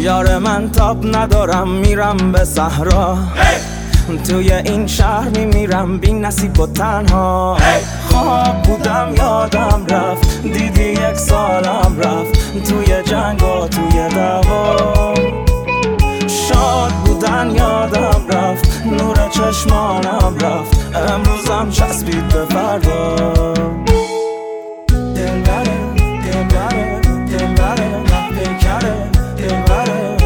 یار من تاب ندارم میرم به صحرا توی این شهر میمیرم بی نصیب و تنها خواب بودم یادم رفت دیدی 1 سالم رفت توی جنگ و توی دعوا شاد بودن یادم رفت نور چشمانم رفت امروزم چسبید به فردا دلبره دلبره دلبره پیکره دلبره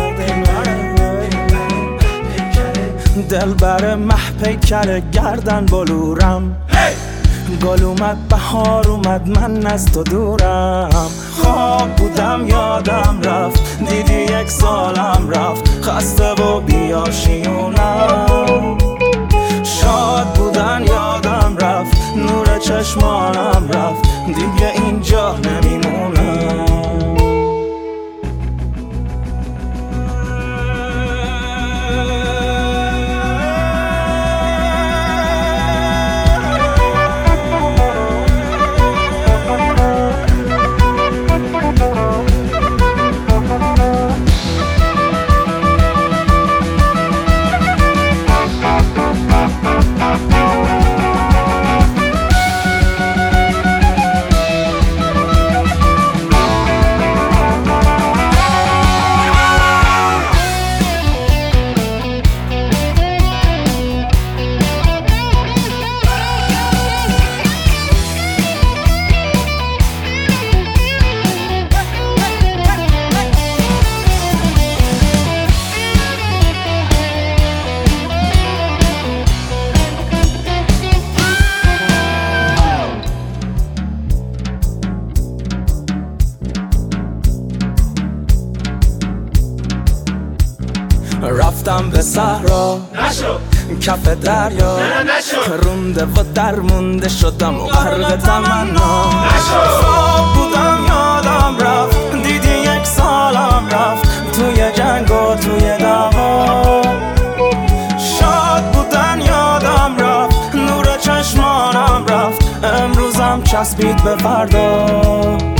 دلبر مه پیکر گردن بلورم گل اومد بهار اومد من از تو دورم خواب بودم یادم رفت دیدی 1 سالم رفت خسته و بیاشیونم شاد بودن یادم رفت نور چشمانم رفت دیگه اینجا نمیمونم رفتم به صحرا نشو کف دریا رونده و درمونده شدم و غرق تمنا خواب بودم یادم رفت دیدی 1 سالم رفت توی جنگ و توی دعوا شاد بودن یادم رفت نور چشمانم رفت امروزم چسبید به فردا